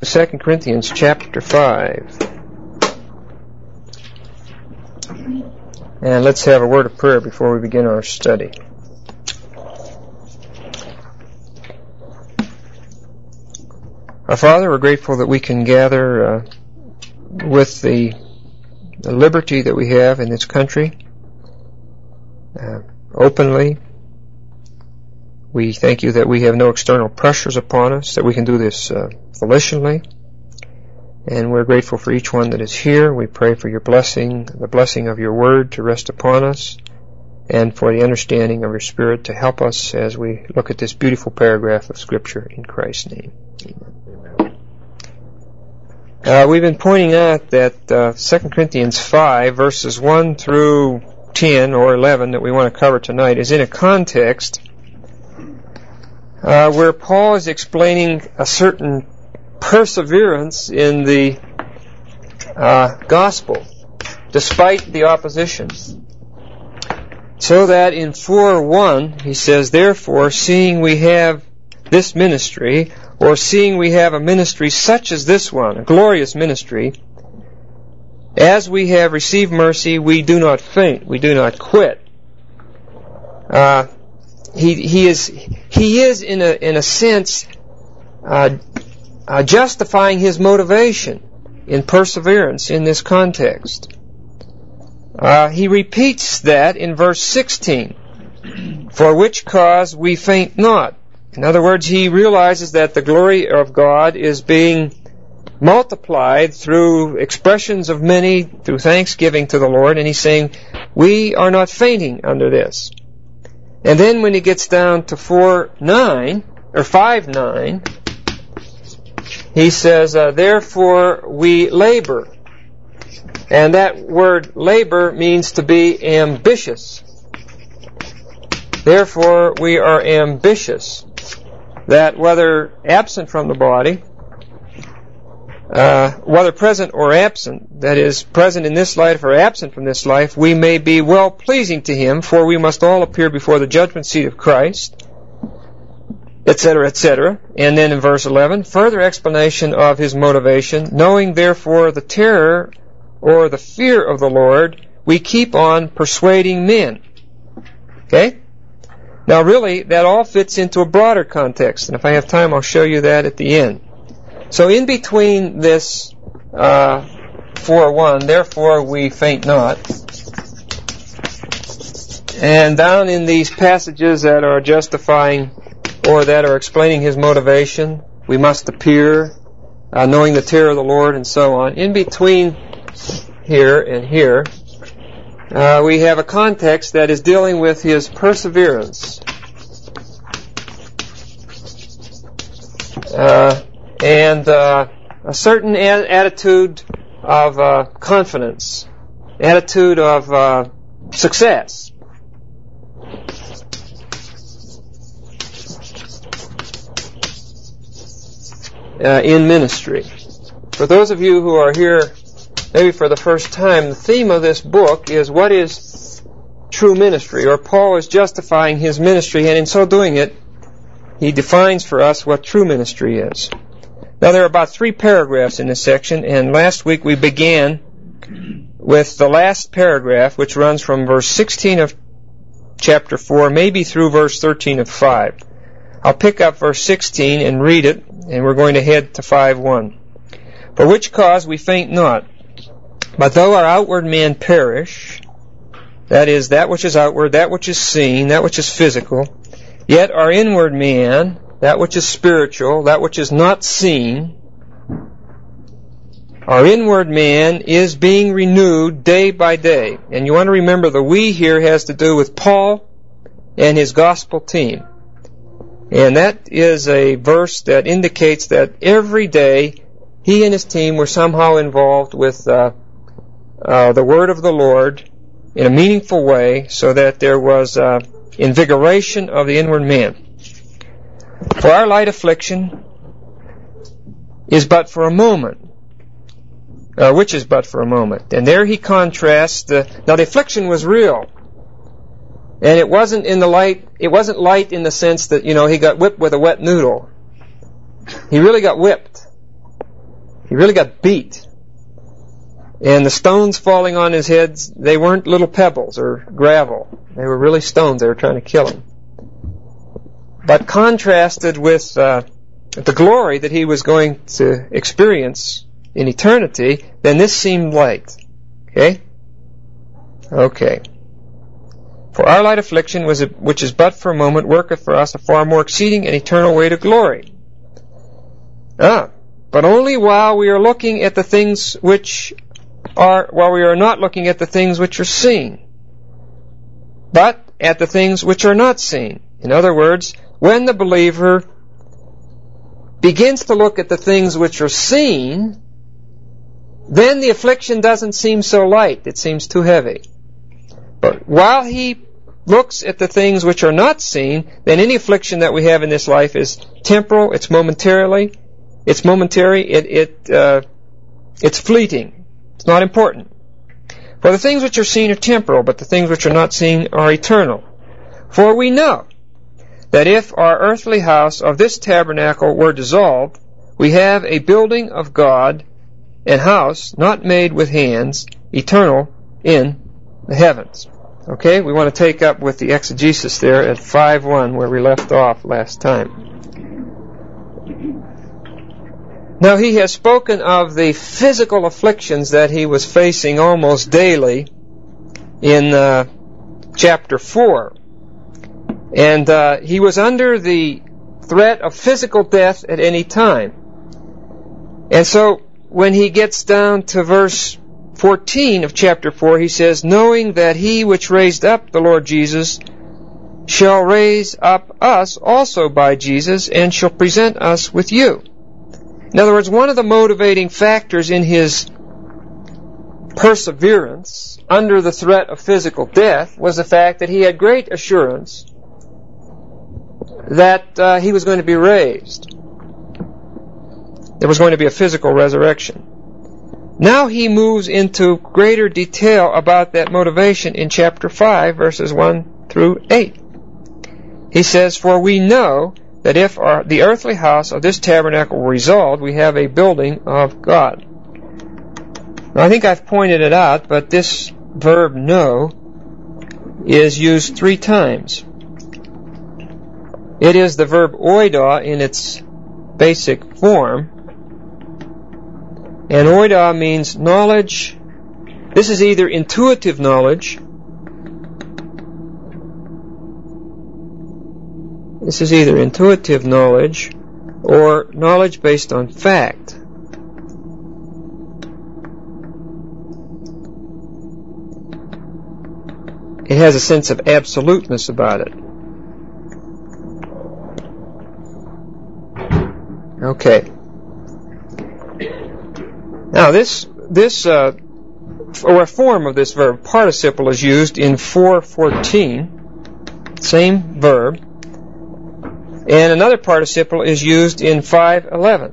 2 Corinthians chapter 5. And let's have a word of prayer before we begin our study. Our Father, we're grateful that we can gather with the liberty that we have in this country, openly. We thank you that we have no external pressures upon us, that we can do this volitionally. And we're grateful for each one that is here. We pray for your blessing, the blessing of your word to rest upon us, and for the understanding of your Spirit to help us as we look at this beautiful paragraph of Scripture in Christ's name. Amen. We've been pointing out that 2 Corinthians 5, verses 1 through 10 or 11 that we want to cover tonight is in a context where Paul is explaining a certain perseverance in the gospel, despite the opposition. So that in 4:1 he says, "Therefore, seeing we have this ministry, or seeing we have a ministry such as this one, a glorious ministry, as we have received mercy, we do not faint, we do not quit." He is in a sense justifying his motivation in perseverance in this context. He repeats that in verse 16, "For which cause we faint not." In other words, he realizes that the glory of God is being multiplied through expressions of many, through thanksgiving to the Lord, and he's saying, we are not fainting under this. And then when he gets down to 4:9, or 5:9, he says, "Therefore we labor." And that word labor means to be ambitious. Therefore we are ambitious, that whether absent from the body, whether present or absent, that is, present in this life or absent from this life, we may be well-pleasing to Him, for we must all appear before the judgment seat of Christ, etc., etc. And then in verse 11, further explanation of his motivation, "Knowing therefore the terror or the fear of the Lord, we keep on persuading men." Okay? Now really, that all fits into a broader context, and if I have time, I'll show you that at the end. So in between this 4:1, "Therefore we faint not," and down in these passages that are justifying or that are explaining his motivation, "We must appear, knowing the terror of the Lord," and so on. In between here and here, we have a context that is dealing with his perseverance. And a certain attitude of confidence, attitude of success. In ministry. For those of you who are here maybe for the first time, the theme of this book is what is true ministry, or Paul is justifying his ministry, and in so doing it, he defines for us what true ministry is. Now there are about 3 paragraphs in this section, and last week we began with the last paragraph, which runs from verse 16 of chapter 4, maybe through verse 13 of 5. I'll pick up verse 16 and read it, and we're going to head to 5:1. "For which cause we faint not, but though our outward man perish," that is, that which is outward, that which is seen, that which is physical, "yet our inward man, that which is spiritual, that which is not seen, our inward man is being renewed day by day." And you want to remember the "we" here has to do with Paul and his gospel team. And that is a verse that indicates that every day he and his team were somehow involved with the word of the Lord in a meaningful way, so that there was invigoration of the inward man. "For our light affliction is but for a moment," which is but for a moment. And there he contrasts now the affliction was real. And it wasn't light in the sense that, he got whipped with a wet noodle. He really got whipped. really got beat. And the stones falling on his head, they weren't little pebbles or gravel. They were really stones. They were trying to kill him. But contrasted with the glory that he was going to experience in eternity, then this seemed light. Okay? Okay. For our light affliction, which is but for a moment, worketh for us a far more exceeding and eternal weight of glory. But only while we are looking at the things while we are not looking at the things which are seen, but at the things which are not seen. In other words, when the believer begins to look at the things which are seen, then the affliction doesn't seem so light. It seems too heavy. But while he looks at the things which are not seen, then any affliction that we have in this life is temporal, it's momentary, it's fleeting. It's not important. For the things which are seen are temporal, but the things which are not seen are eternal. For we know that if our earthly house of this tabernacle were dissolved, we have a building of God, an house not made with hands, eternal in the heavens. Okay, we want to take up with the exegesis there at 5:1 where we left off last time. Now he has spoken of the physical afflictions that he was facing almost daily in chapter 4. And he was under the threat of physical death at any time. And so when he gets down to verse 14 of chapter 4, he says, knowing that he which raised up the Lord Jesus shall raise up us also by Jesus and shall present us with you. In other words, one of the motivating factors in his perseverance under the threat of physical death was the fact that he had great assurance that he was going to be raised. There was going to be a physical resurrection. Now he moves into greater detail about that motivation in chapter 5, verses 1 through 8. He says, for we know that if the earthly house of this tabernacle were dissolved, we have a building of God. Now, I think I've pointed it out, but this verb know is used 3 times. It is the verb oida in its basic form. And oida means knowledge. This is either intuitive knowledge. This is either intuitive knowledge or knowledge based on fact. It has a sense of absoluteness about it. Okay. Now this or a form of this verb, participle, is used in 4:14, same verb, and another participle is used in 5:11.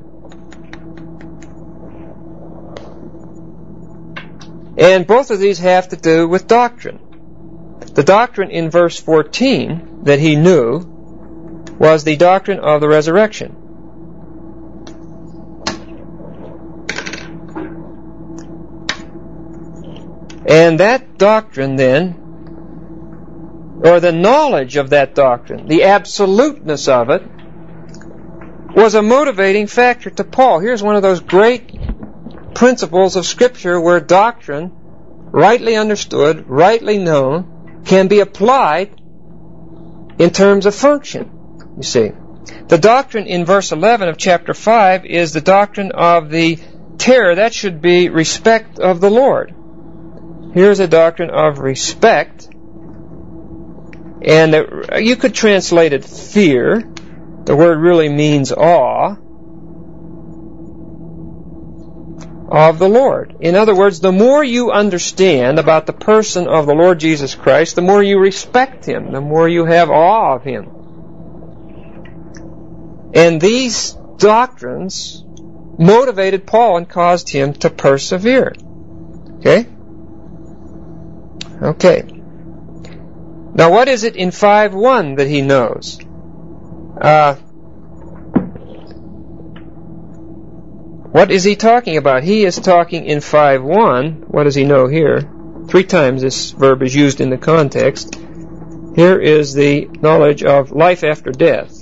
And both of these have to do with doctrine. The doctrine in verse 14 that he knew was the doctrine of the resurrection. And that doctrine then, or the knowledge of that doctrine, the absoluteness of it, was a motivating factor to Paul. Here's one of those great principles of Scripture where doctrine, rightly understood, rightly known, can be applied in terms of function, you see. The doctrine in verse 11 of chapter 5 is the doctrine of the terror. That should be respect of the Lord. Here's a doctrine of respect, and you could translate it fear. The word really means awe of the Lord. In other words, the more you understand about the person of the Lord Jesus Christ, the more you respect Him, the more you have awe of Him. And these doctrines motivated Paul and caused him to persevere. Okay? Okay. Now what is it in 5:1 that he knows? What is he talking about? He is talking in 5:1. What does he know here? 3 times this verb is used in the context. Here is the knowledge of life after death.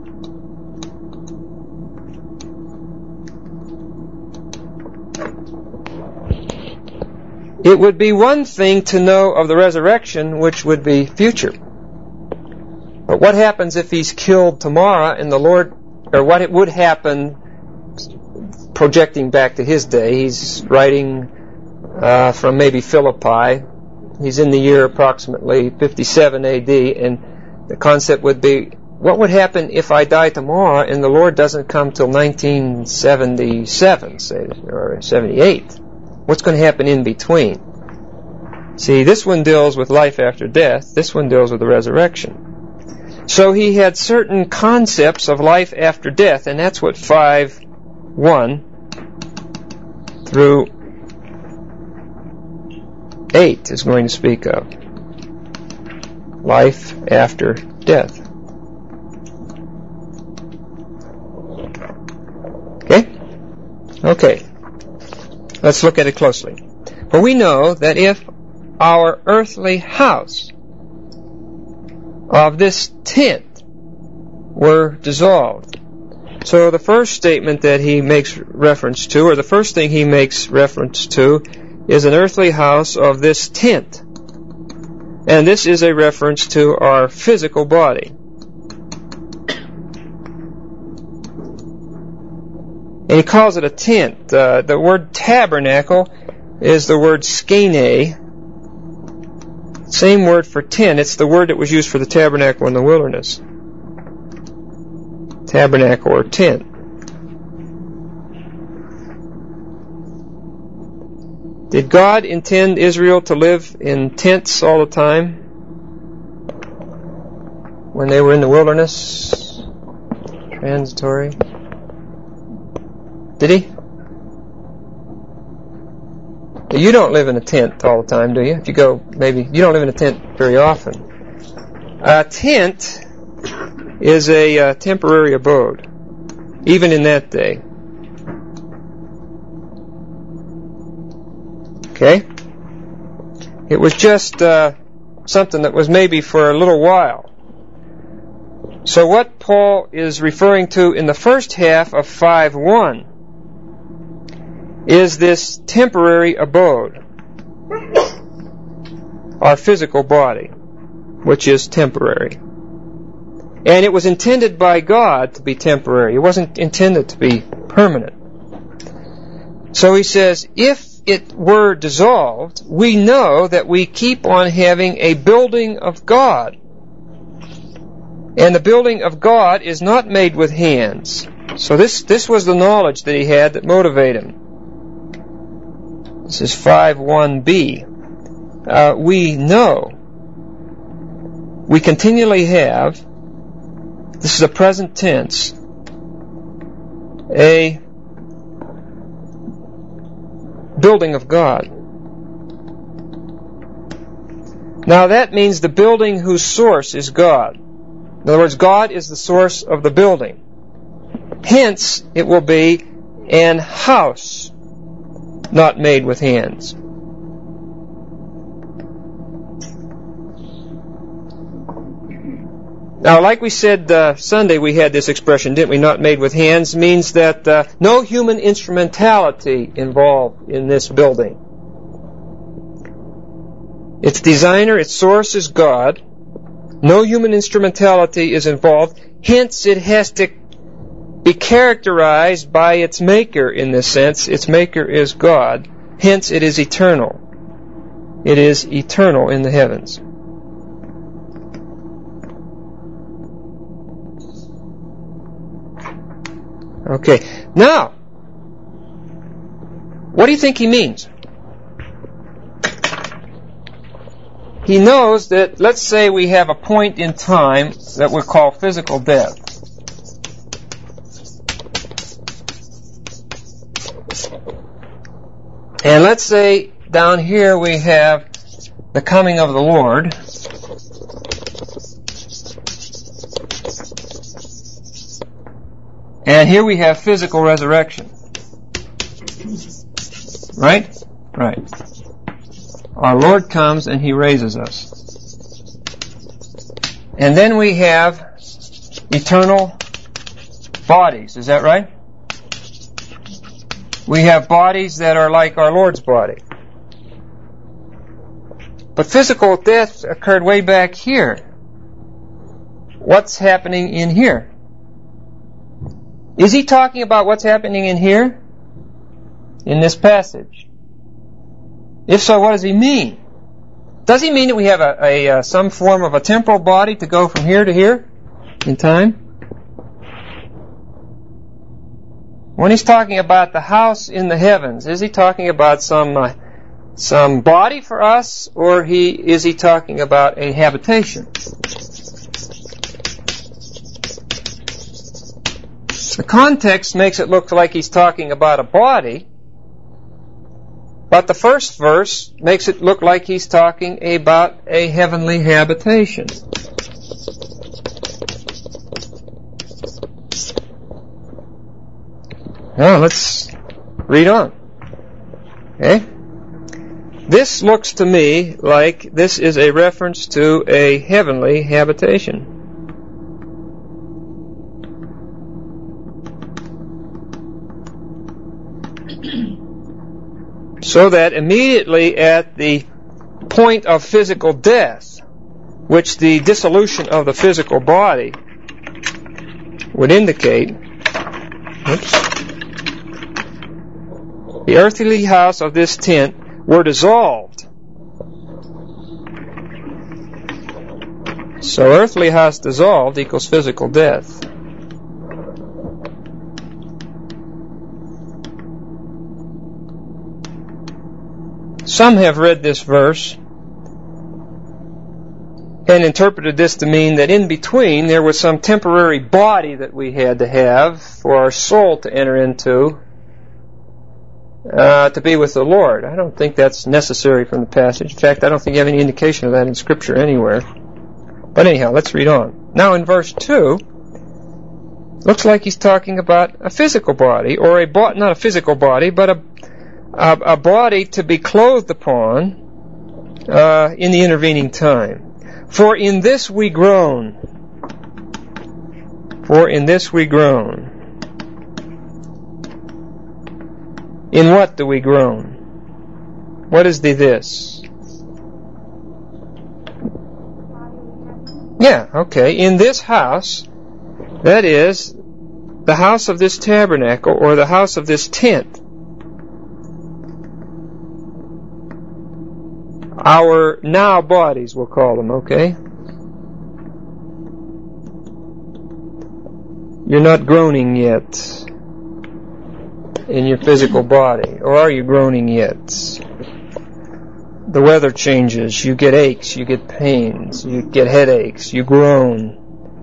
It would be one thing to know of the resurrection, which would be future. But what happens if he's killed tomorrow and the Lord, or what it would happen projecting back to his day? He's writing from maybe Philippi. He's in the year approximately 57 AD, and the concept would be, what would happen if I die tomorrow and the Lord doesn't come till 1977, say, or 78? What's going to happen in between? See, this one deals with life after death. This one deals with the resurrection. So he had certain concepts of life after death, and that's what 5:1 through 8 is going to speak of. Life after death. Okay. Let's look at it closely. For we know that if our earthly house of this tent were dissolved. So the first statement that he makes reference to, or the first thing he makes reference to, is an earthly house of this tent. And this is a reference to our physical body. And he calls it a tent. The word tabernacle is the word skene. Same word for tent. It's the word that was used for the tabernacle in the wilderness. Tabernacle or tent. Did God intend Israel to live in tents all the time when they were in the wilderness? Transitory. Did he? You don't live in a tent all the time, do you? If you go, maybe, you don't live in a tent very often. A tent is a temporary abode, even in that day. Okay? It was just something that was maybe for a little while. So what Paul is referring to in the first half of 5:1 is this temporary abode, our physical body, which is temporary. And it was intended by God to be temporary. It wasn't intended to be permanent. So he says, if it were dissolved, we know that we keep on having a building of God. And the building of God is not made with hands. So this was the knowledge that he had that motivated him. This is 5:1b. We know, we continually have, this is a present tense, a building of God. Now that means the building whose source is God. In other words, God is the source of the building. Hence, it will be an house not made with hands. Now, like we said Sunday, we had this expression, didn't we? Not made with hands means that no human instrumentality involved in this building. Its designer, its source is God. No human instrumentality is involved. Hence, it has to be characterized by its maker in this sense. Its maker is God. Hence, it is eternal. It is eternal in the heavens. Okay, now, what do you think he means? He knows that, let's say we have a point in time that we call physical death. And let's say down here we have the coming of the Lord. And here we have physical resurrection. Right? Right. Our Lord comes and He raises us. And then we have eternal bodies. Is that right? We have bodies that are like our Lord's body. But physical death occurred way back here. What's happening in here? Is he talking about what's happening in here? In this passage? If so, what does he mean? Does he mean that we have a some form of a temporal body to go from here to here in time? When he's talking about the house in the heavens, is he talking about some body for us, or is he talking about a habitation? The context makes it look like he's talking about a body, but the first verse makes it look like he's talking about a heavenly habitation. Now let's read on. Okay? This looks to me like this is a reference to a heavenly habitation. So that immediately at the point of physical death, which the dissolution of the physical body would indicate, the earthly house of this tent were dissolved. So earthly house dissolved equals physical death. Some have read this verse and interpreted this to mean that in between there was some temporary body that we had to have for our soul to enter into to be with the Lord. I don't think that's necessary from the passage. In fact, I don't think you have any indication of that in Scripture anywhere. But anyhow, let's read on. Now in verse 2, looks like he's talking about a physical body, or not a physical body, but a body to be clothed upon in the intervening time. For in this we groan. For in this we groan. In what do we groan? What is this? Yeah, okay. In this house, that is, the house of this tabernacle, or the house of this tent, our now bodies, we'll call them, okay? You're not groaning yet in your physical body, or are you groaning yet? The weather changes, you get aches, you get pains, you get headaches, you groan.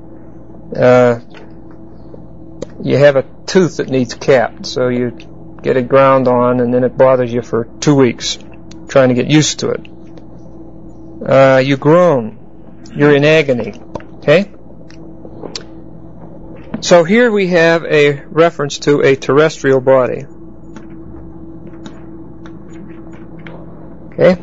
You have a tooth that needs capped, so you get it ground on, and then it bothers you for 2 weeks, trying to get used to it. You groan. You're in agony. Okay? So here we have a reference to a terrestrial body. Okay?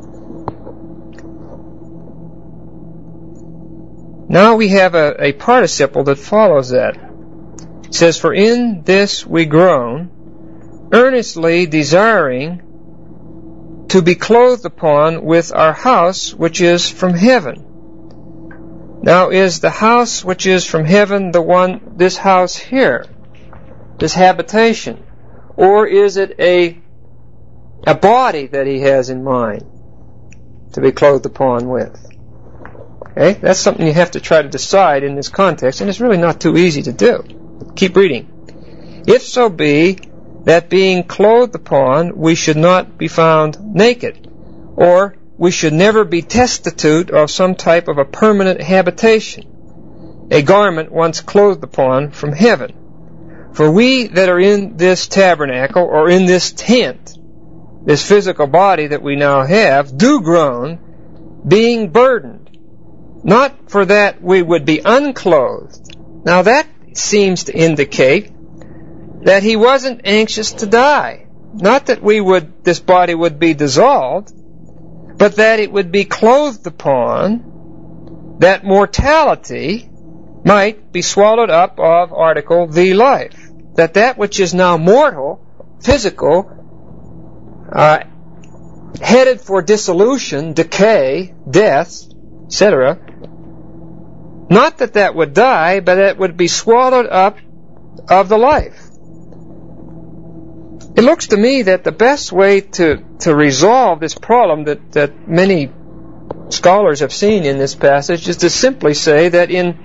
Now we have a participle that follows that. It says, for in this we groan, earnestly desiring to be clothed upon with our house which is from heaven. Now, is the house which is from heaven this house here, this habitation, or is it a body that he has in mind to be clothed upon with? Okay, that's something you have to try to decide in this context, and it's really not too easy to do. Keep reading. If so be that being clothed upon we should not be found naked, or we should never be destitute of some type of a permanent habitation, a garment once clothed upon from heaven. For we that are in this tabernacle, or in this tent, this physical body that we now have, do groan, being burdened, not for that we would be unclothed. Now that seems to indicate that he wasn't anxious to die. not that this body would be dissolved, but that it would be clothed upon, that mortality might be swallowed up of article the life. That which is now mortal, physical, headed for dissolution, decay, death, etc., not that would die, but that would be swallowed up of the life. It looks to me that the best way to resolve this problem that many scholars have seen in this passage is to simply say that in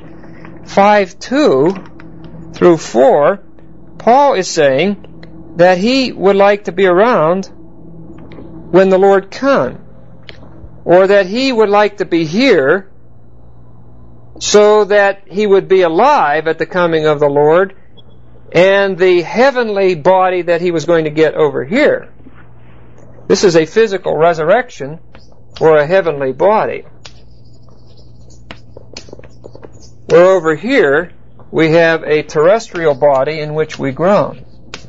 5:2 through 4, Paul is saying that he would like to be around when the Lord comes, or that he would like to be here so that he would be alive at the coming of the Lord, and the heavenly body that he was going to get over here. This is a physical resurrection for a heavenly body. Where over here we have a terrestrial body in which we groan.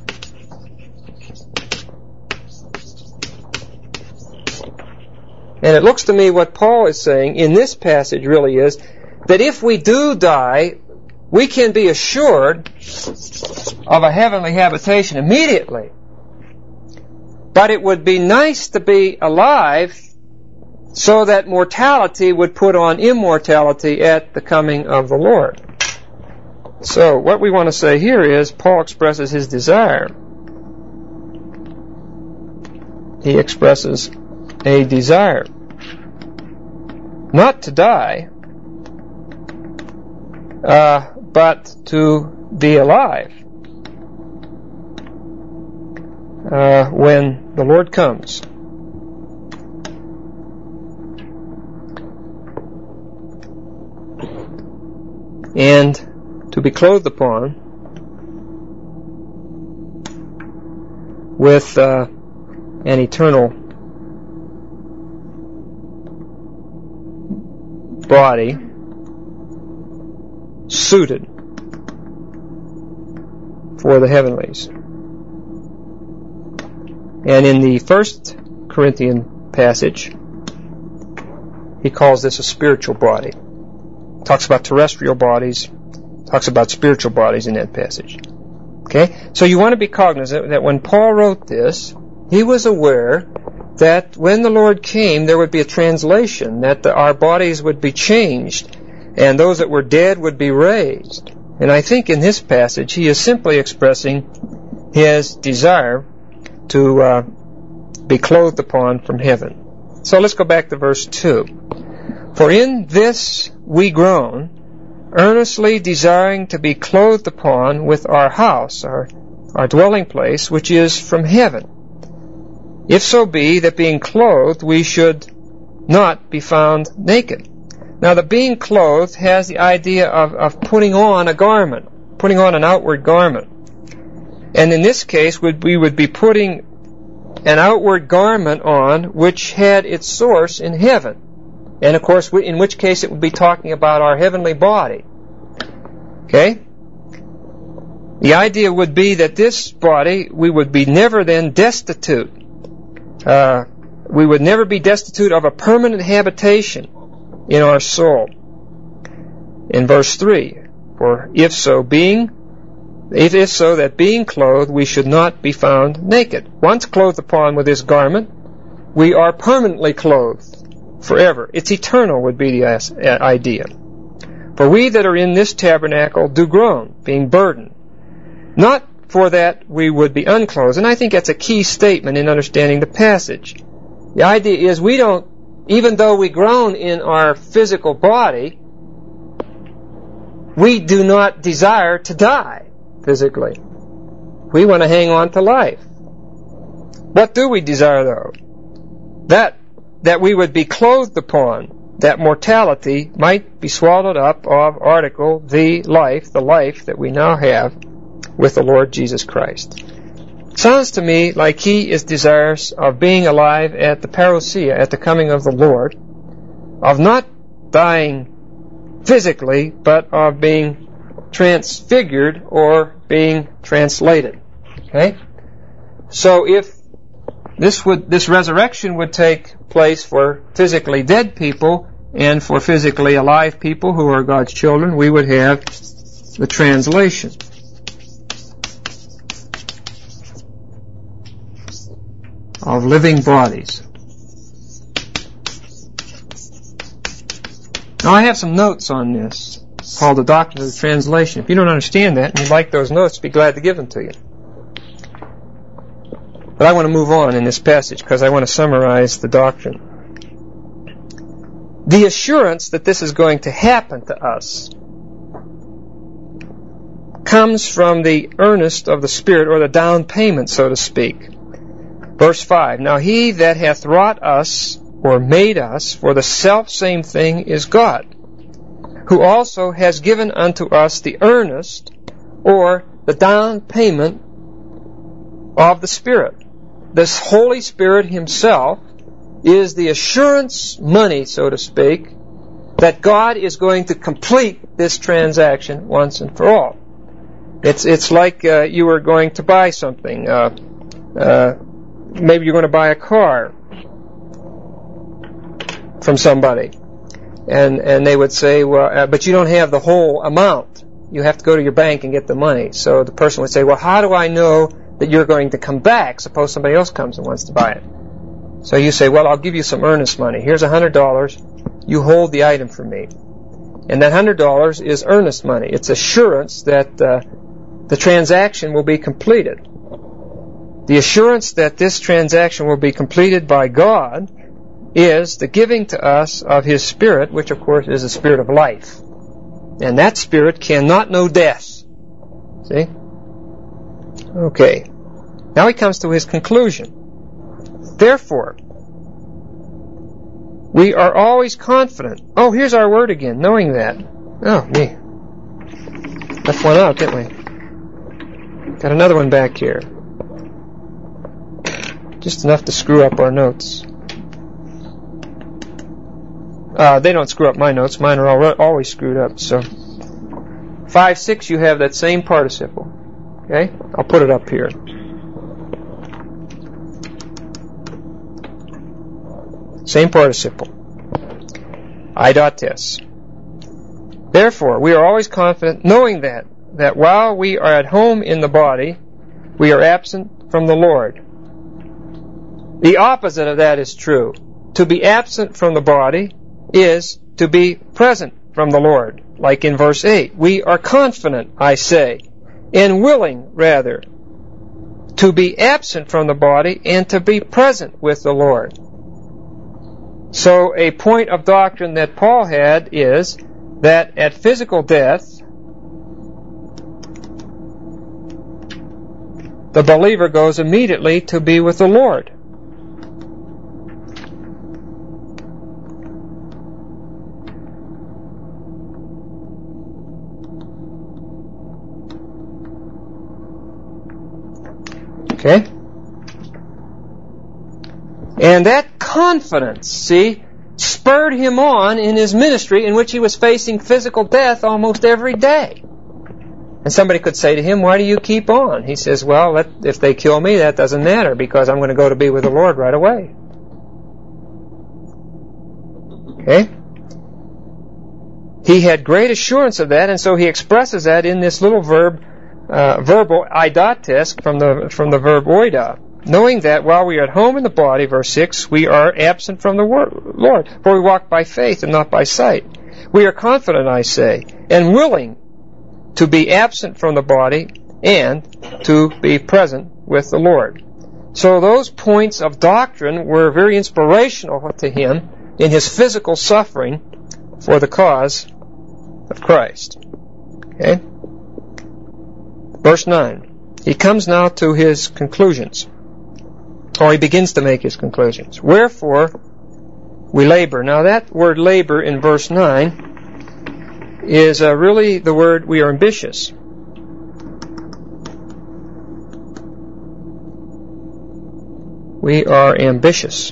And it looks to me what Paul is saying in this passage really is that if we do die, we can be assured of a heavenly habitation immediately. But it would be nice to be alive so that mortality would put on immortality at the coming of the Lord. So what we want to say here is Paul expresses his desire. He expresses a desire not to die, but to be alive when the Lord comes. And to be clothed upon with an eternal body suited for the heavenlies. And in the 1 Corinthian passage, he calls this a spiritual body. Talks about terrestrial bodies, talks about spiritual bodies in that passage. Okay? So you want to be cognizant that when Paul wrote this, he was aware that when the Lord came, there would be a translation, that our bodies would be changed, and those that were dead would be raised. And I think in this passage, he is simply expressing his desire to be clothed upon from heaven. So let's go back to verse 2. For in this we groan, earnestly desiring to be clothed upon with our house, our dwelling place, which is from heaven. If so be that being clothed we should not be found naked. Now the being clothed has the idea of putting on a garment, putting on an outward garment. And in this case we would be putting an outward garment on which had its source in heaven. And of course, in which case it would be talking about our heavenly body. Okay? The idea would be that this body, we would be never then destitute. We would never be destitute of a permanent habitation in our soul. In verse 3, for if so that being clothed we should not be found naked. Once clothed upon with this garment, we are permanently clothed forever. It's eternal would be the idea. For we that are in this tabernacle do groan, being burdened, not for that we would be unclothed. And I think that's a key statement in understanding the passage. The idea is we don't, even though we groan in our physical body, we do not desire to die physically. We want to hang on to life. What do we desire, though? That we would be clothed upon, that mortality might be swallowed up of article, the life that we now have with the Lord Jesus Christ. Sounds to me like he is desirous of being alive at the parousia, at the coming of the Lord, of not dying physically, but of being transfigured or being translated. Okay? So if this resurrection would take place for physically dead people and for physically alive people who are God's children, we would have the translation. Of living bodies. Now I have some notes on this called the Doctrine of the Translation. If you don't understand that and you'd like those notes, be glad to give them to you. But I want to move on in this passage because I want to summarize the doctrine. The assurance that this is going to happen to us comes from the earnest of the Spirit, or the down payment, so to speak. Verse 5, Now he that hath wrought us, or made us, for the selfsame thing is God, who also has given unto us the earnest, or the down payment of the Spirit. This Holy Spirit Himself is the assurance money, so to speak, that God is going to complete this transaction once and for all. It's like you were going to buy something. Maybe you're going to buy a car from somebody. And they would say, well, but you don't have the whole amount. You have to go to your bank and get the money. So the person would say, well, how do I know that you're going to come back? Suppose somebody else comes and wants to buy it. So you say, well, I'll give you some earnest money. Here's $100. You hold the item for me. And that $100 is earnest money. It's assurance that the transaction will be completed. The assurance that this transaction will be completed by God is the giving to us of His Spirit, which of course is the Spirit of life. And that Spirit cannot know death. See? Okay. Now he comes to his conclusion. Therefore, we are always confident. Oh, here's our word again, knowing that. Oh, me. Left one out, didn't we? Got another one back here. Just enough to screw up our notes. They don't screw up my notes. Mine are always screwed up. So 5, 6, you have that same participle. Okay? I'll put it up here. Same participle. Eidotes. Therefore, we are always confident, knowing that while we are at home in the body, we are absent from the Lord. The opposite of that is true. To be absent from the body is to be present from the Lord. Like in verse 8, we are confident, I say, and willing, rather, to be absent from the body and to be present with the Lord. So a point of doctrine that Paul had is that at physical death, the believer goes immediately to be with the Lord. Okay? And that confidence, see, spurred him on in his ministry in which he was facing physical death almost every day. And somebody could say to him, why do you keep on? He says, well, if they kill me, that doesn't matter because I'm going to go to be with the Lord right away. Okay? He had great assurance of that, and so he expresses that in this little verbal eidotes from the verb oida. Knowing that while we are at home in the body, verse 6, we are absent from the Lord, for we walk by faith and not by sight. We are confident, I say, and willing to be absent from the body and to be present with the Lord. So those points of doctrine were very inspirational to him in his physical suffering for the cause of Christ. Okay? Verse 9. He comes now to his conclusions. Or he begins to make his conclusions. Wherefore we labor. Now that word labor in verse 9 is really the word we are ambitious. We are ambitious.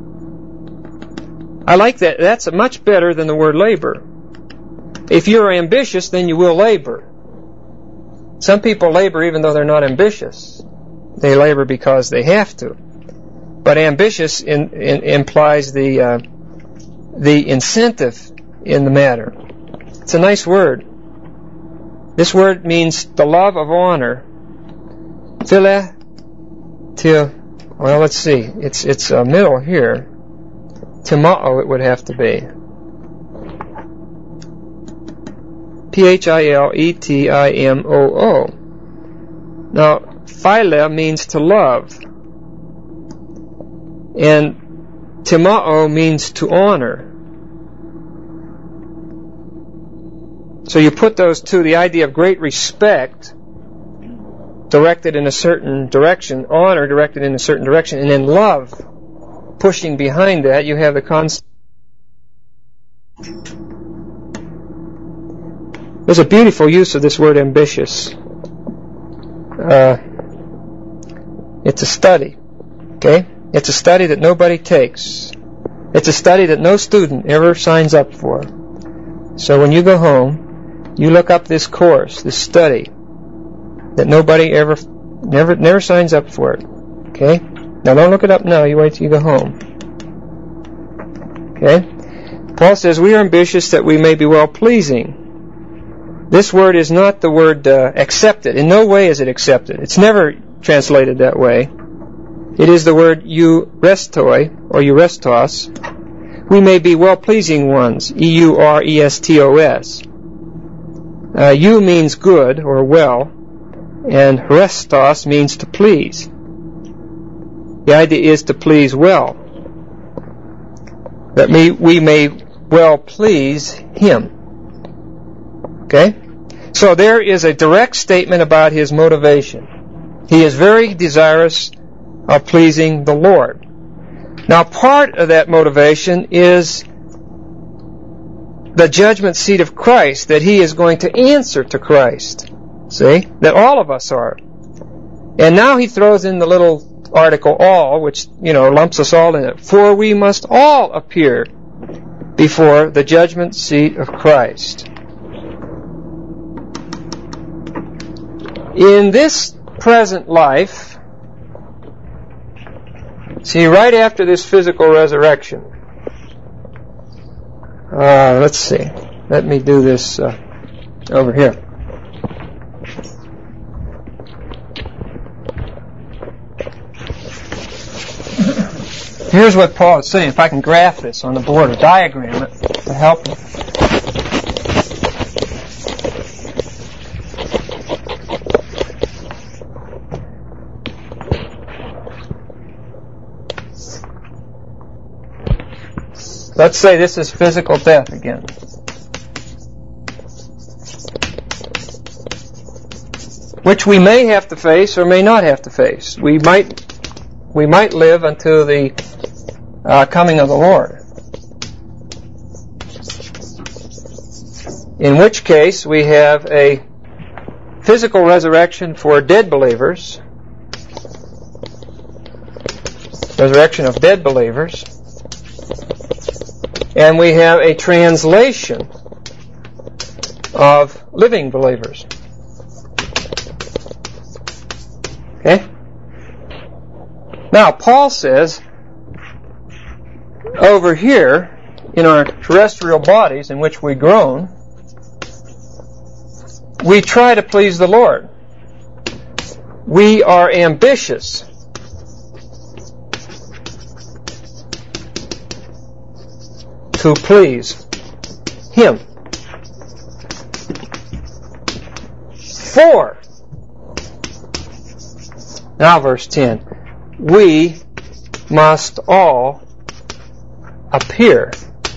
I like that. That's much better than the word labor. If you're ambitious, then you will labor. Some people labor even though they're not ambitious. They labor because they have to. But ambitious implies the incentive in the matter. It's a nice word. This word means the love of honor. Well, let's see. It's middle here. Timao, it would have to be. Philetimo. Now, phile means to love. And timao means to honor. So you put those two, the idea of great respect directed in a certain direction, honor directed in a certain direction, and then love pushing behind that, you have the concept. There's a beautiful use of this word ambitious. It's a study. Okay? It's a study that nobody takes. It's a study that no student ever signs up for. So when you go home, you look up this course, this study, that nobody never signs up for it. Okay? Now don't look it up now, you wait till you go home. Okay? Paul says, we are ambitious that we may be well-pleasing. This word is not the word accepted. In no way is it accepted. It's never translated that way. It is the word eurestoi, or eurestos. We may be well-pleasing ones, eurestos. Eu means good, or well, and restos means to please. The idea is to please well. That we may well please Him. Okay? So there is a direct statement about his motivation. He is very desirous of pleasing the Lord. Now, part of that motivation is the judgment seat of Christ, that he is going to answer to Christ. See? That all of us are. And now he throws in the little article all, which, lumps us all in it. For we must all appear before the judgment seat of Christ. In this present life, see, right after this physical resurrection, let's see. Let me do this over here. Here's what Paul is saying. If I can graph this on the board or diagram it to help me. Let's say this is physical death again. Which we may have to face or may not have to face. We might live until the coming of the Lord. In which case we have a physical resurrection for dead believers. Resurrection of dead believers. And we have a translation of living believers. Okay? Now, Paul says, over here, in our terrestrial bodies in which we groan, we try to please the Lord. We are ambitious. To please Him. For, now verse 10, we must all appear.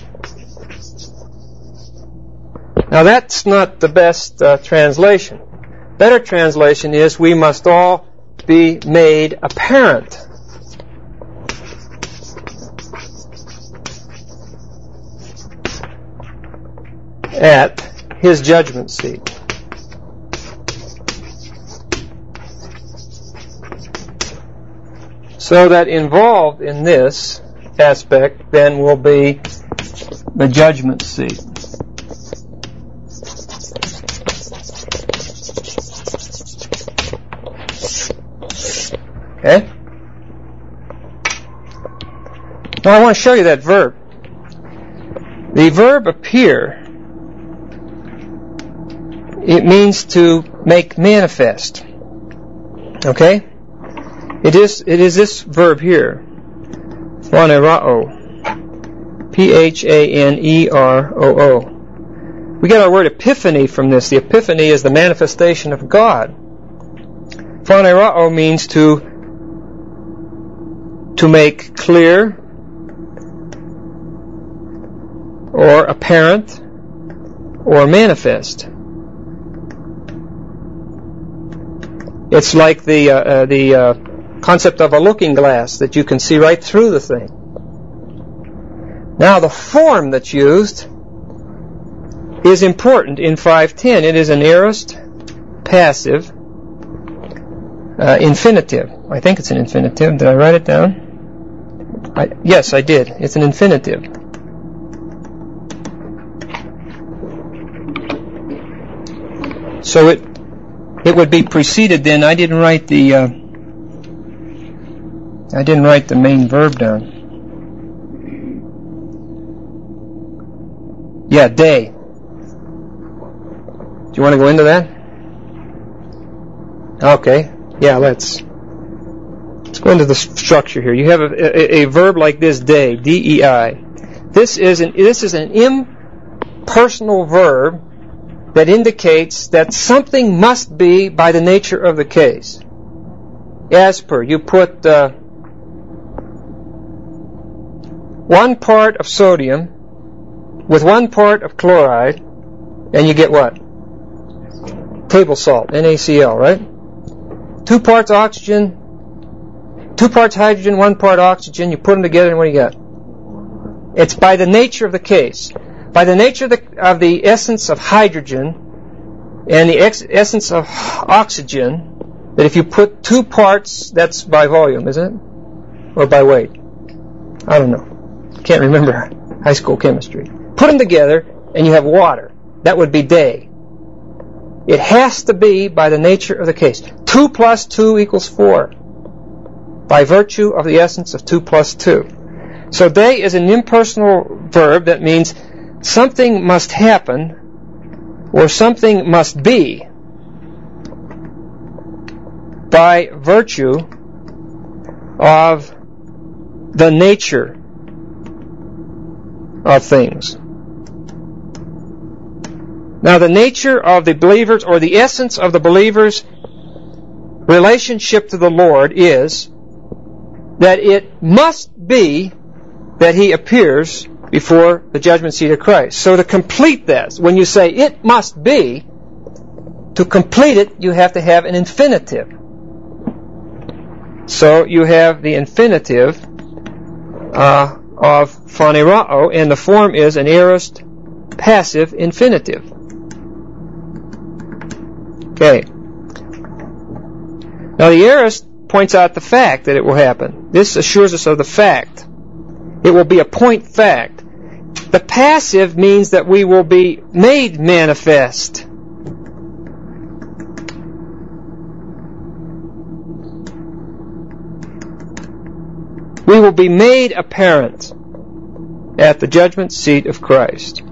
Now that's not the best translation. Better translation is we must all be made apparent. At His judgment seat. So that involved in this aspect then will be the judgment seat. Okay? Now I want to show you that verb. The verb appear, it means to make manifest. Okay? It is this verb here. Phaneroo. Phaneroo. We get our word epiphany from this. The epiphany is the manifestation of God. Phaneroo means to make clear or apparent or manifest. It's like the concept of a looking glass, that you can see right through the thing. Now, the form that's used is important in 5.10. It is an aorist passive infinitive. I think it's an infinitive. Did I write it down? Yes, I did. It's an infinitive. So it would be preceded then. I didn't write the main verb down. Yeah, day. Do you want to go into that? Okay. Yeah, let's go into the structure here. You have a verb like this, day, D-E-I. This is an impersonal verb that indicates that something must be by the nature of the case. As per, you put 1 part of sodium with 1 part of chloride, and you get what? Table salt, NaCl, right? 2 parts oxygen, 2 parts hydrogen, 1 part oxygen. You put them together, and what do you got? It's by the nature of the case. By the nature of the essence of hydrogen and the essence of oxygen, that if you put 2 parts, that's by volume, isn't it? Or by weight? I don't know. Can't remember high school chemistry. Put them together, and you have water. That would be day. It has to be by the nature of the case. 2 plus 2 equals 4. By virtue of the essence of 2 plus 2. So day is an impersonal verb that means something must happen or something must be by virtue of the nature of things. Now, the nature of the believers, or the essence of the believer's relationship to the Lord, is that it must be that he appears before the judgment seat of Christ. So to complete that, when you say it must be, to complete it, you have to have an infinitive. So you have the infinitive of phaneroo, and the form is an aorist passive infinitive. Okay. Now the aorist points out the fact that it will happen. This assures us of the fact. It will be a point fact. The passive means that we will be made manifest. We will be made apparent at the judgment seat of Christ.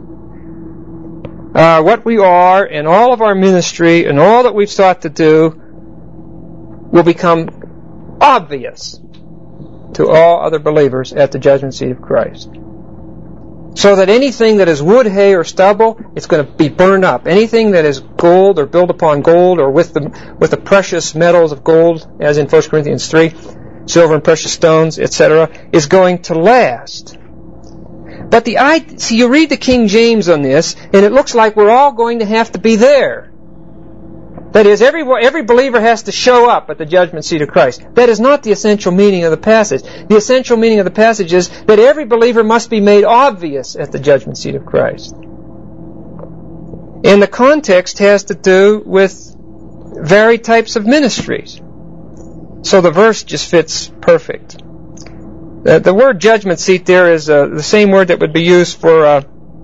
What we are and all of our ministry and all that we've sought to do will become obvious to all other believers at the judgment seat of Christ. So that anything that is wood, hay, or stubble, it's going to be burned up. Anything that is gold or built upon gold or with the precious metals of gold, as in 1 Corinthians 3, silver and precious stones, etc., is going to last. But see, you read the King James on this, and it looks like we're all going to have to be there. That is, every believer has to show up at the judgment seat of Christ. That is not the essential meaning of the passage. The essential meaning of the passage is that every believer must be made obvious at the judgment seat of Christ. And the context has to do with varied types of ministries. So the verse just fits perfect. The word judgment seat there is the same word that would be used for a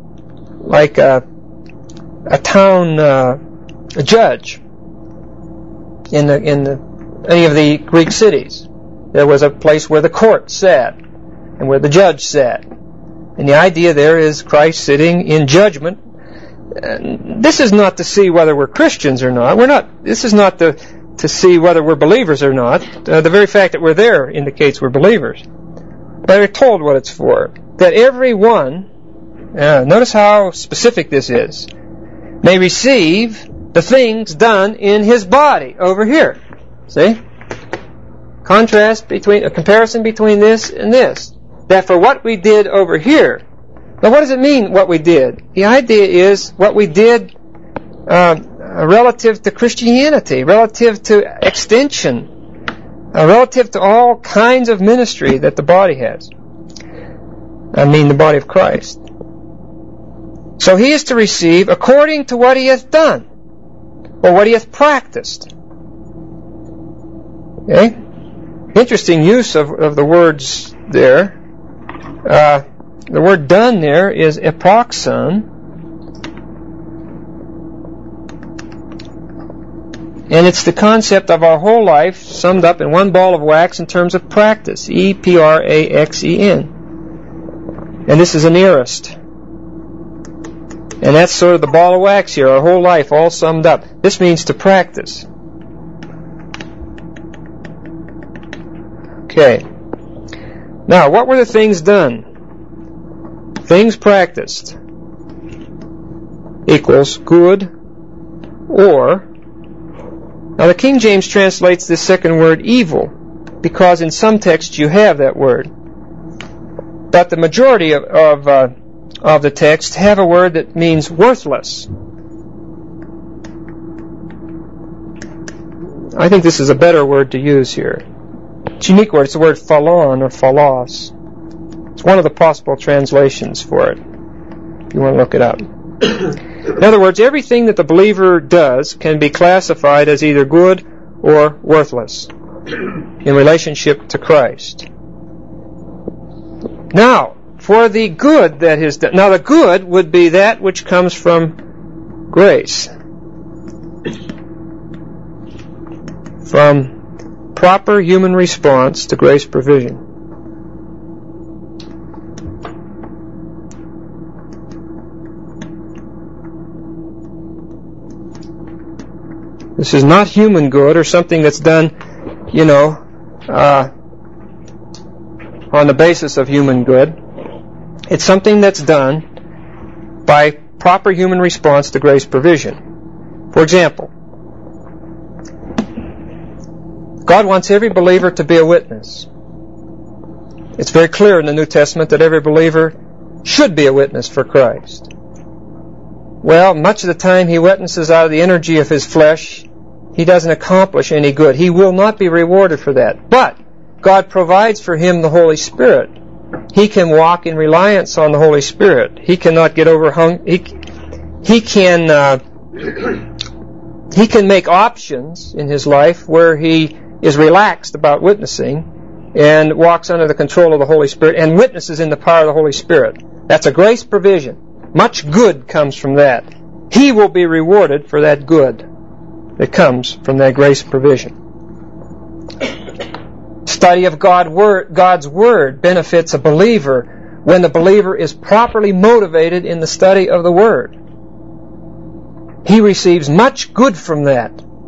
town a judge in any of the Greek cities. there was a place where the court sat and where the judge sat. And the idea there is Christ sitting in judgment. This is not to see whether we're Christians or not. This is not to see whether we're believers or not. The very fact that we're there indicates we're believers. But we're told what it's for. That every one, notice how specific this is, may receive the things done in his body over here. See? A comparison between this and this. That for what we did over here. Now what does it mean, what we did? The idea is what we did relative to Christianity, relative to extension, relative to all kinds of ministry that the body has. I mean the body of Christ. So he is to receive according to what he hath done, or what he hath practiced. Okay? Interesting use of the words there. The word done there is eproxon, and it's the concept of our whole life summed up in one ball of wax in terms of practice, E-P-R-A-X-E-N. And this is an aorist. And that's sort of the ball of wax here, our whole life all summed up. This means to practice. Okay. Now, what were the things done? Things practiced equals good or. Now, the King James translates this second word evil because in some texts you have that word. But the majority of the text have a word that means worthless. I think this is a better word to use here. It's a unique word. It's the word phalon or phalos. It's one of the possible translations for it, if you want to look it up. In other words, everything that the believer does can be classified as either good or worthless in relationship to Christ. Now, for the good that is done. Now, the good would be that which comes from grace. From proper human response to grace provision. This is not human good or something that's done, on the basis of human good. It's something that's done by proper human response to grace provision. For example, God wants every believer to be a witness. It's very clear in the New Testament that every believer should be a witness for Christ. Well, much of the time he witnesses out of the energy of his flesh. He doesn't accomplish any good. He will not be rewarded for that. But God provides for him the Holy Spirit. He can walk in reliance on the Holy Spirit. He cannot get overhung. He can make options in his life where he is relaxed about witnessing and walks under the control of the Holy Spirit and witnesses in the power of the Holy Spirit. That's a grace provision. Much good comes from that. He will be rewarded for that good that comes from that grace provision. Study of God's Word benefits a believer when the believer is properly motivated in the study of the Word. He receives much good from that.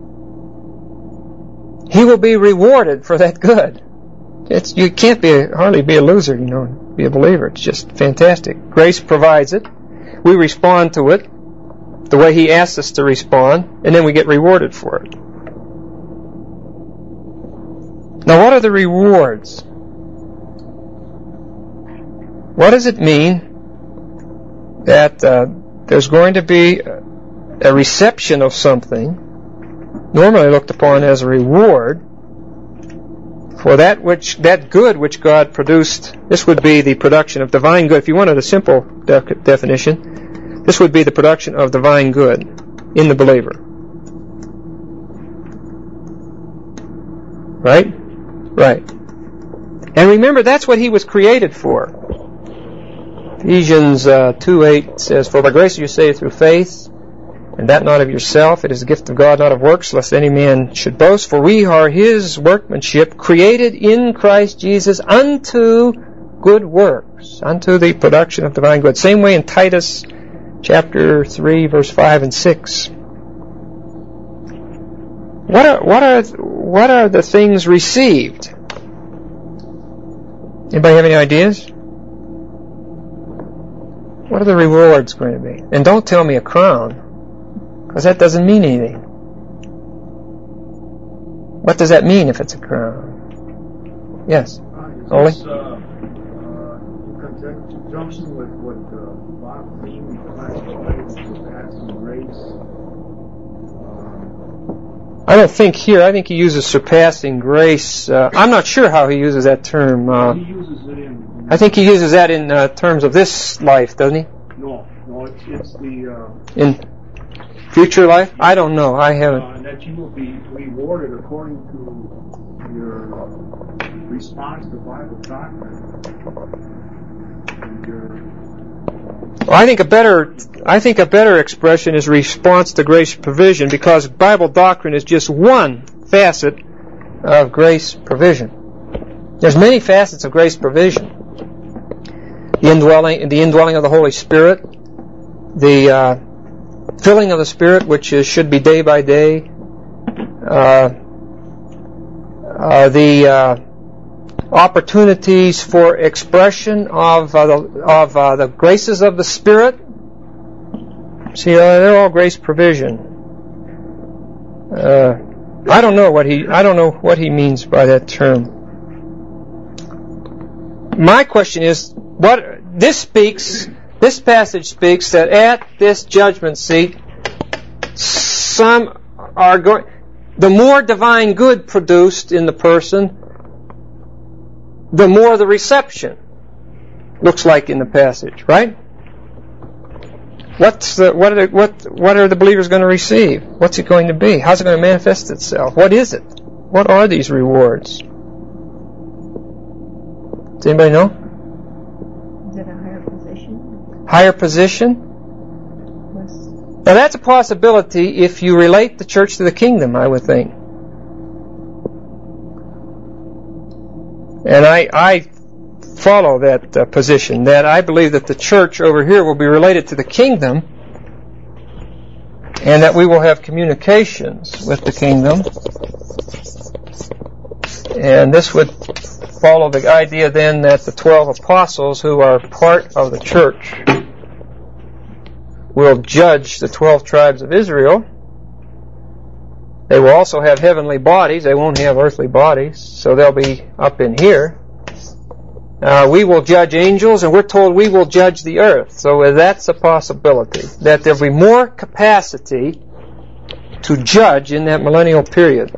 He will be rewarded for that good. You can't hardly be a loser, be a believer. It's just fantastic. Grace provides it. We respond to it the way He asks us to respond, and then we get rewarded for it. Now, what are the rewards? What does it mean that there's going to be a reception of something, normally looked upon as a reward, for that good which God produced? This would be the production of divine good. If you wanted a simple definition, this would be the production of divine good in the believer. Right? Right. And remember, that's what he was created for. Ephesians 2:8 says, "For by grace you are saved through faith, And that not of yourself, it is the gift of God, not of works, lest any man should boast. For we are His workmanship, created in Christ Jesus unto good works, unto the production of divine good. Same way in Titus chapter 3, verse 5 and 6. What are the things received? Anybody have any ideas? What are the rewards going to be? And don't tell me a crown, because that doesn't mean anything. What does that mean if it's a crown? Yes, Ole? In conjunction with what Bob Green classified surpassing grace. I don't think here. I think he uses surpassing grace. I'm not sure how he uses that term. He uses it in. I think he uses that in terms of this life, doesn't he? No, it's the. In future life? I don't know. I haven't. That you will be rewarded according to your response to Bible doctrine. Well, I think a better expression is response to grace provision, because Bible doctrine is just one facet of grace provision. There's many facets of grace provision. The indwelling of the Holy Spirit, the filling of the Spirit, which should be day by day, the opportunities for expression of the graces of the Spirit. See, they're all grace provision. I don't know what he means by that term. My question is, this passage speaks that at this judgment seat, some are going. The more divine good produced in the person, the more the reception looks like in the passage, right? What are the believers going to receive? What's it going to be? How's it going to manifest itself? What is it? What are these rewards? Does anybody know? Is it a higher position? Higher position? Yes. Now that's a possibility if you relate the church to the kingdom, I would think. And I follow that position, that I believe that the church over here will be related to the kingdom, and that we will have communications with the kingdom. And this would follow the idea then that the 12 apostles, who are part of the church, will judge the 12 tribes of Israel. They will also have heavenly bodies. They won't have earthly bodies, so they'll be up in here. We will judge angels, and we're told we will judge the earth. So that's a possibility, that there'll be more capacity to judge in that millennial period.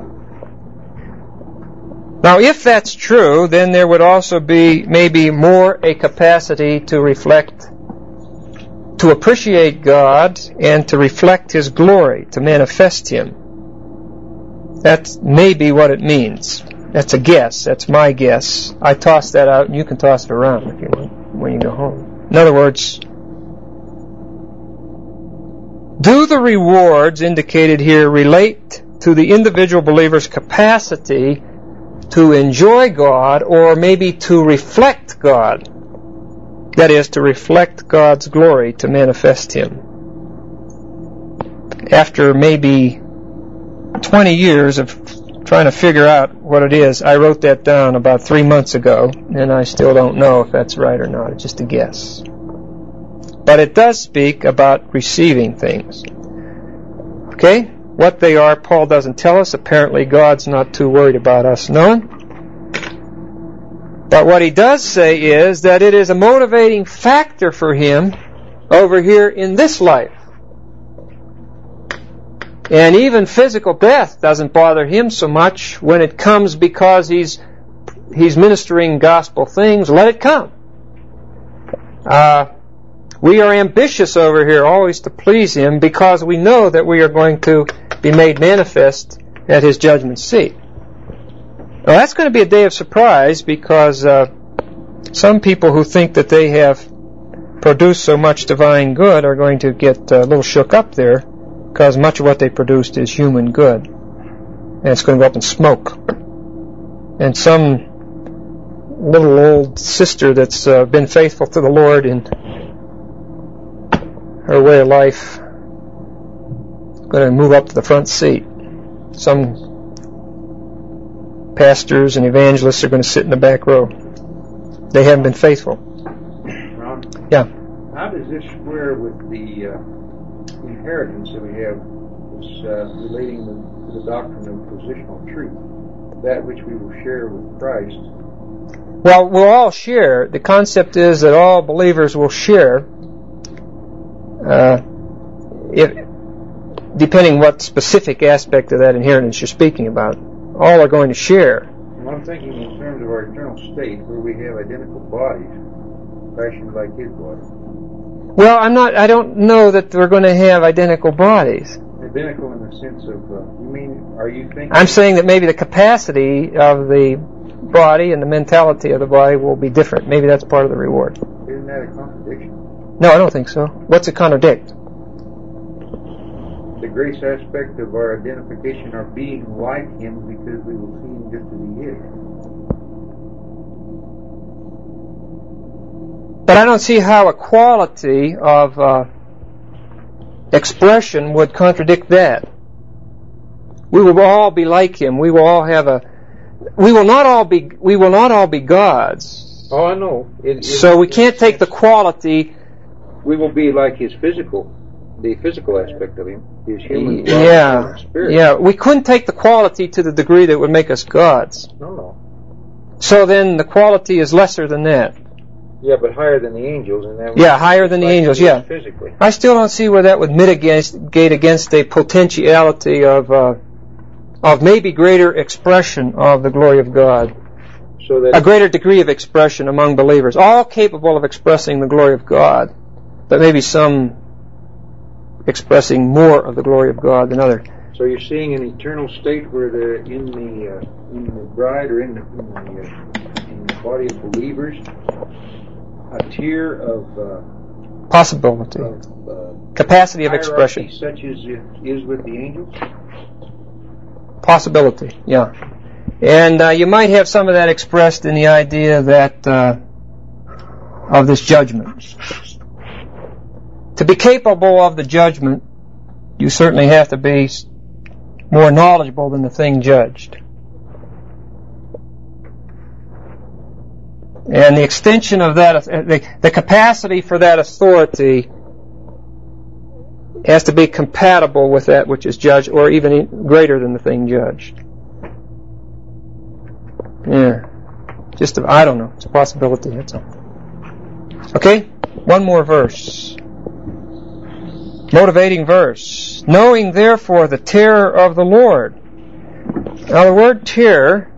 Now, if that's true, then there would also be maybe more a capacity to reflect, to appreciate God, and to reflect His glory, to manifest Him. That may be what it means. That's a guess. That's my guess. I toss that out, and you can toss it around if you want when you go home. In other words, do the rewards indicated here relate to the individual believer's capacity to enjoy God, or maybe to reflect God? That is, to reflect God's glory, to manifest Him. After maybe 20 years of trying to figure out what it is, I wrote that down about 3 months ago, and I still don't know if that's right or not. It's just a guess. But it does speak about receiving things. Okay? What they are, Paul doesn't tell us. Apparently, God's not too worried about us knowing. But what he does say is that it is a motivating factor for him over here in this life. And even physical death doesn't bother him so much when it comes because he's ministering gospel things. Let it come. We are ambitious over here always to please him because we know that we are going to be made manifest at his judgment seat. Now that's going to be a day of surprise because some people who think that they have produce so much divine good are going to get a little shook up there, because much of what they produced is human good. And it's going to go up in smoke. And some little old sister that's been faithful to the Lord in her way of life is going to move up to the front seat. Some pastors and evangelists are going to sit in the back row. They haven't been faithful. Ron, Yeah. how does this square with the inheritance that we have, this relating to the doctrine of positional truth, that which we will share with Christ? Well, we'll all share. The concept is that all believers will share, depending what specific aspect of that inheritance you're speaking about. All are going to share. Well, I'm thinking in terms of our eternal state, where we have identical bodies, fashioned like His body. Well, I don't know that we're going to have identical bodies. Identical in the sense of, are you thinking? I'm saying that maybe the capacity of the body and the mentality of the body will be different. Maybe that's part of the reward. Isn't that a contradiction? No, I don't think so. What's it contradict? The grace aspect of our identification, our being like Him, because we will see Him just as He is. But I don't see how a quality of expression would contradict that. We will all be like Him. We will all have we will not all be gods. Oh, I know. So we can't take the quality. We will be like the physical aspect of Him, His human body and spirit. Yeah. We couldn't take the quality to the degree that would make us gods. No. So then the quality is lesser than that. Yeah, but higher than the angels, and that. Yeah, higher than the angels. Yeah. Physically. I still don't see where that would mitigate against a potentiality of maybe greater expression of the glory of God. So that a greater degree of expression among believers, all capable of expressing the glory of God, but maybe some expressing more of the glory of God than others. So you're seeing an eternal state where in the bride or in the body of believers, a tier of possibility, capacity of expression, such as it is with the angels. Possibility, yeah. And you might have some of that expressed in the idea that of this judgment. To be capable of the judgment, you certainly have to be more knowledgeable than the thing judged. And the extension of that, the capacity for that authority has to be compatible with that which is judged, or even greater than the thing judged. Yeah. I don't know. It's a possibility. That's all. Okay? One more verse. Motivating verse. Knowing therefore the terror of the Lord. Now the word terror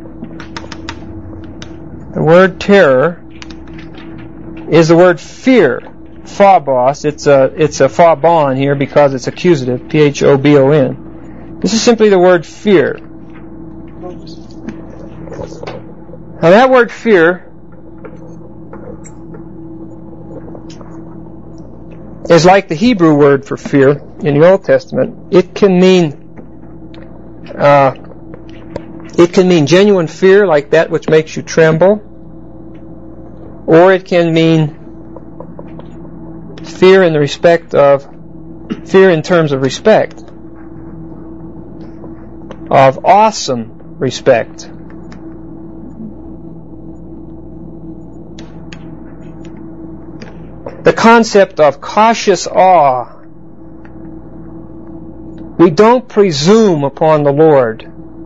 is the word fear. Phobos. It's a phobon here because it's accusative. Phobon. This is simply the word fear. Now that word fear is like the Hebrew word for fear in the Old Testament. It can mean genuine fear, like that which makes you tremble, or it can mean fear in terms of respect, of awesome respect. The concept of cautious awe. We don't presume upon the Lord.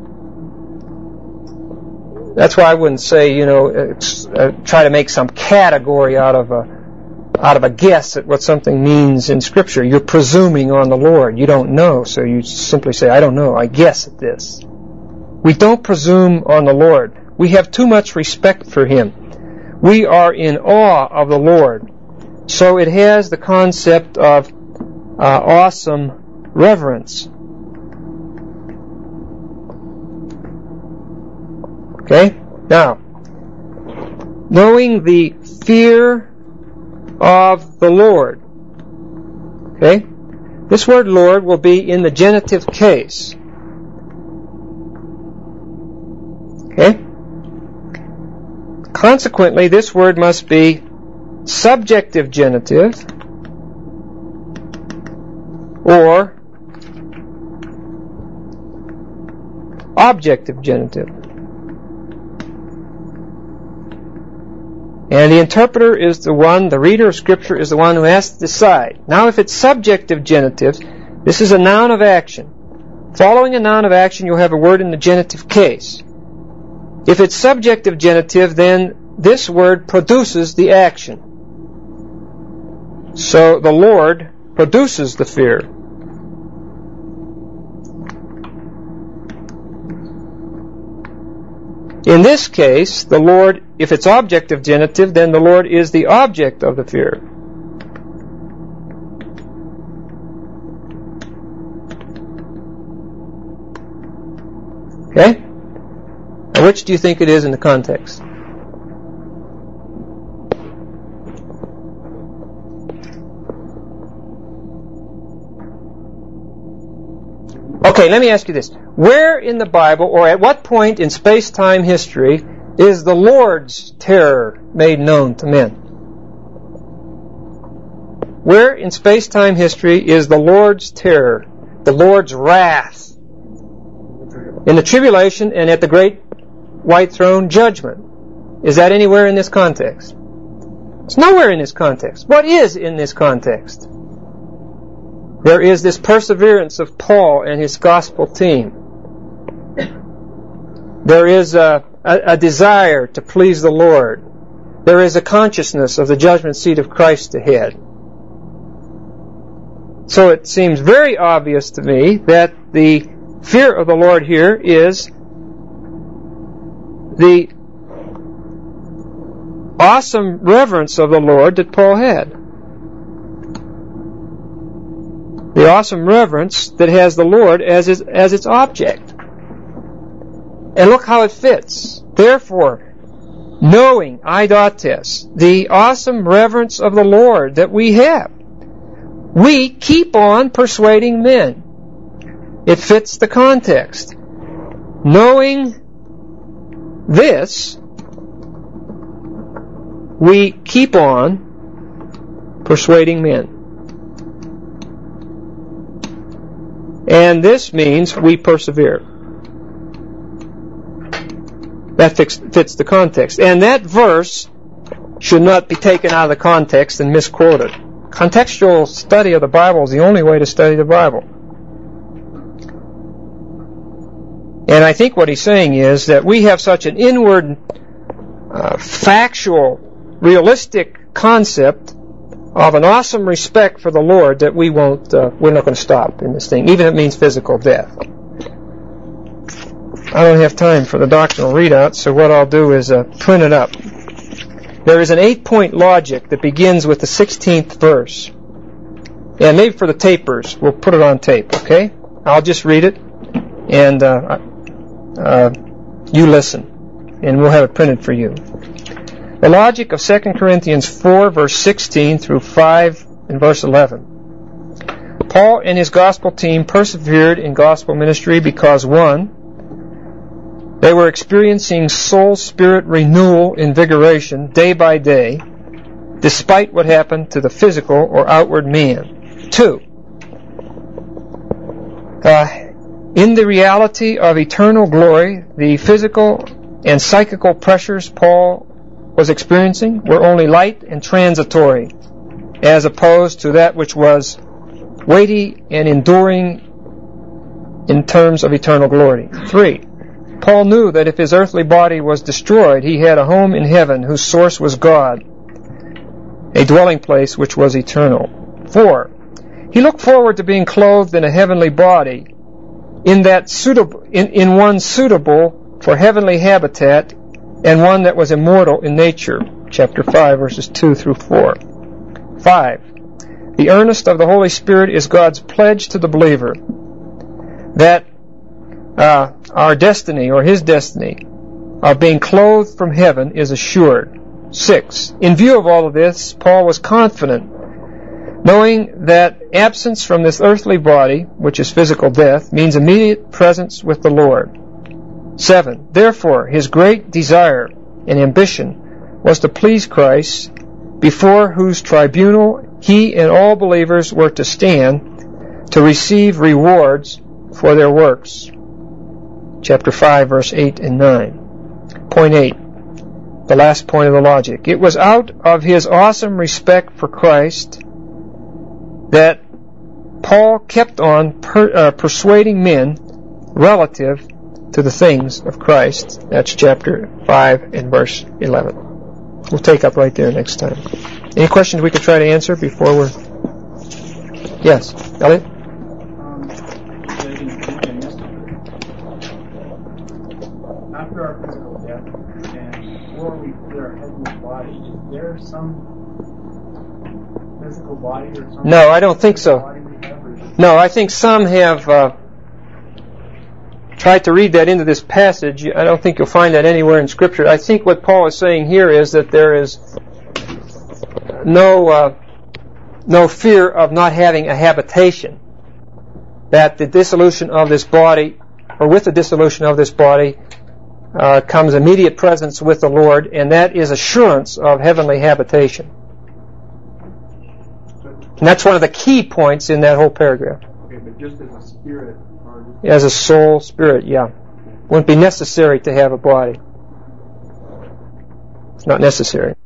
That's why I wouldn't say, try to make some category out of a guess at what something means in Scripture. You're presuming on the Lord. You don't know, so you simply say, I don't know, I guess at this. We don't presume on the Lord. We have too much respect for Him. We are in awe of the Lord. So it has the concept of awesome reverence. Okay? Now, knowing the fear of the Lord. Okay? This word Lord will be in the genitive case. Okay? Consequently, this word must be subjective genitive or objective genitive. And the interpreter is the one, the reader of Scripture is the one who has to decide. Now, if it's subjective genitive, this is a noun of action. Following a noun of action, you'll have a word in the genitive case. If it's subjective genitive, then this word produces the action. So the Lord produces the fear. In this case, the Lord, if it's objective genitive, then the Lord is the object of the fear. Okay? Now, which do you think it is in the context? Okay, let me ask you this. Where in the Bible, or at what point in space-time history, is the Lord's terror made known to men? Where in space-time history is the Lord's terror, the Lord's wrath? In the tribulation and at the great white throne judgment. Is that anywhere in this context? It's nowhere in this context. What is in this context? There is this perseverance of Paul and his gospel team. There is a desire to please the Lord. There is a consciousness of the judgment seat of Christ ahead. So it seems very obvious to me that the fear of the Lord here is the awesome reverence of the Lord that Paul had. The awesome reverence that has the Lord as its object. And look how it fits. Therefore, knowing, eidotes, the awesome reverence of the Lord that we have, we keep on persuading men. It fits the context. Knowing this, we keep on persuading men. And this means we persevere. That fits the context. And that verse should not be taken out of the context and misquoted. Contextual study of the Bible is the only way to study the Bible. And I think what he's saying is that we have such an inward, factual, realistic concept of an awesome respect for the Lord that we're not going to stop in this thing, even if it means physical death. I don't have time for the doctrinal readout, so what I'll do is print it up. There is an 8-point logic that begins with the 16th verse. And maybe for the tapers, we'll put it on tape, okay? I'll just read it, and you listen, and we'll have it printed for you. The logic of 2 Corinthians 4, verse 16 through 5 and verse 11. Paul and his gospel team persevered in gospel ministry because, 1, they were experiencing soul-spirit renewal, invigoration, day by day, despite what happened to the physical or outward man. 2, in the reality of eternal glory, the physical and psychical pressures Paul was experiencing were only light and transitory, as opposed to that which was weighty and enduring in terms of eternal glory. 3, Paul knew that if his earthly body was destroyed, he had a home in heaven whose source was God, a dwelling place which was eternal. 4, he looked forward to being clothed in a heavenly body, in one suitable for heavenly habitat, and one that was immortal in nature. Chapter 5, verses 2 through 4. 5, the earnest of the Holy Spirit is God's pledge to the believer that our destiny, or his destiny, of being clothed from heaven is assured. 6. In view of all of this, Paul was confident, knowing that absence from this earthly body, which is physical death, means immediate presence with the Lord. 7. Therefore, his great desire and ambition was to please Christ, before whose tribunal he and all believers were to stand to receive rewards for their works. Chapter 5, verse 8 and 9. Point 8. The last point of the logic. It was out of his awesome respect for Christ that Paul kept on persuading men relative to the things of Christ. That's chapter 5 and verse 11. We'll take up right there next time. Any questions we could try to answer before we're... Yes, Elliot? After our physical death and before we put our heavenly body, is there some physical body or something? No, I don't think so. No, I think some have tried to read that into this passage. I don't think you'll find that anywhere in Scripture. I think what Paul is saying here is that there is no fear of not having a habitation. That the dissolution of this body, or with the dissolution of this body, comes immediate presence with the Lord, and that is assurance of heavenly habitation. And that's one of the key points in that whole paragraph. Okay, but just as a spirit, or as a soul, spirit, yeah. Wouldn't be necessary to have a body. It's not necessary.